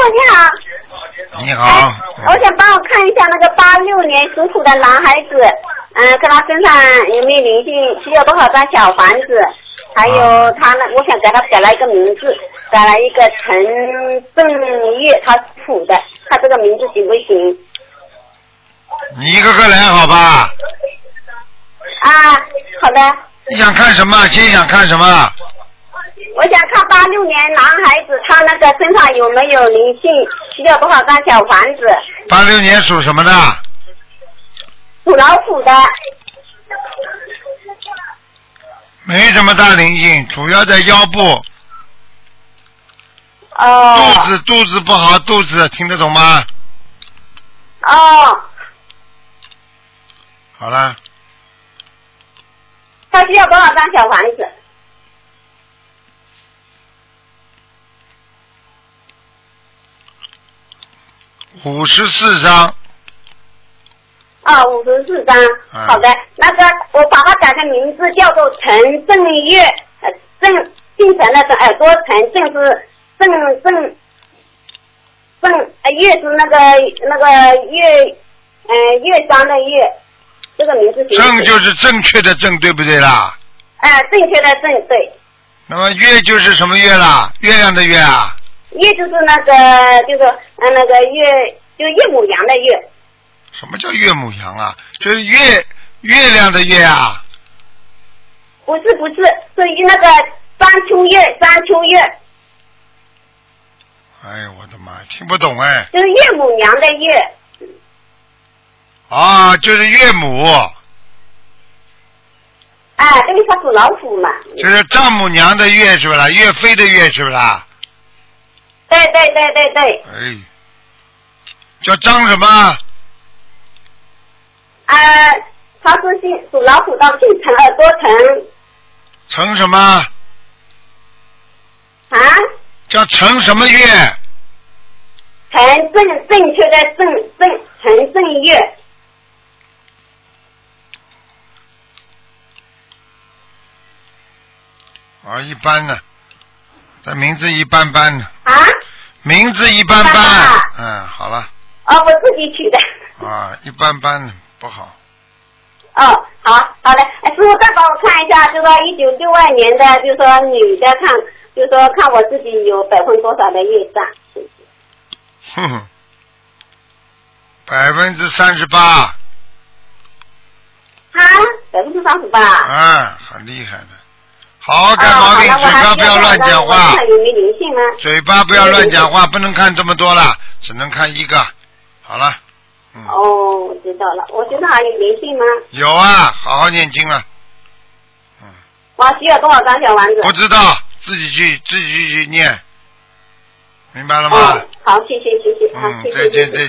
你好。 你好。 我想帮我看一下那个86年属虎的男孩子，看他身上有没有灵性，需要多少张小房子？还有他呢，我想给他改了一个名字，改了一个陈正月，他属虎的，他这个名字行不行？ 你一个个来好吧？ 好的。 你想看什么？先想看什么？ 我想看86年男孩子，他那个身上有没有灵性，需要多少张小房子 ？86年属什么的？ 属老虎的。 没什么大灵性，主要在腰部。肚子不好，肚子听得懂吗？好了。 他需要多少张小房子 ？54张。 54张。好的，那个我把它改成名字叫做陈正月，姓陈的耳朵陈，正是正月是那个月商的月，这个名字正就是正确的正，对不对啦？ 正确的正，对。 那么月就是什么月啦？月亮的月啊？ 月就是那个那个月，就岳母羊的月。 什么叫岳母羊啊？就是月亮的月啊？ 不是，是那个三秋月。 哎呦我的妈，听不懂哎。 就是岳母娘的月。 就是岳母。 因为他属老虎嘛。 就是丈母娘的岳是不啦？岳飞的岳是不啦？ 对。 哎，叫张什么？ 他是属老虎的，姓陈，耳朵陈。 陈什么？叫陈什么月？ 陈正确的陈正月。 一般呢，这名字一般般呢。名字一般般。好了。 我自己取的。 一般般呢，不好。 好的。师傅再帮我看一下，就说1962年的，就说女的看，就说看我自己有多少的业障。 38%。 38%。 很厉害的。好好改毛病，嘴巴不要乱讲话。嘴巴不要乱讲话，不能看这么多了，只能看一个。好了。 我知道了。我身上还有灵性吗？ 有啊，好好念经了。 我需要多少张小丸子？ 不知道，自己去念，明白了吗？ 好，谢谢。 再见。